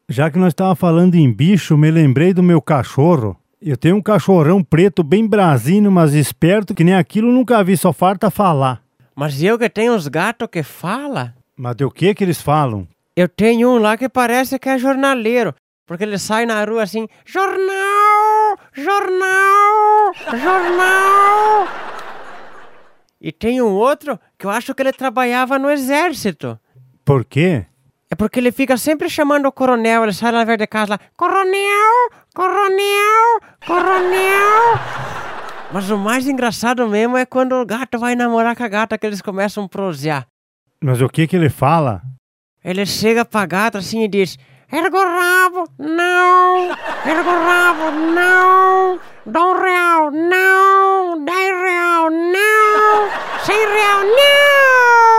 Já que nós estávamos falando em bicho, me lembrei do meu cachorro. Eu tenho um cachorrão preto bem brasinho, mas esperto, que nem aquilo nunca vi, só farta falar. Mas eu que tenho uns gatos que falam. Mas do que eles falam? Eu tenho um lá que parece que é jornaleiro, porque ele sai na rua assim, jornal, jornal, jornal. E tem um outro que eu acho que ele trabalhava no exército. Por quê? É porque ele fica sempre chamando o coronel, ele sai lá perto de casa lá, coronel, coronel, coronel. Mas o mais engraçado mesmo é quando o gato vai namorar com a gata, que eles começam a prosear. Mas o que ele fala? Ele chega pra gata assim e diz, erga o rabo, não, erga o rabo, não, dá R$1, não, R$10, não, R$100, não.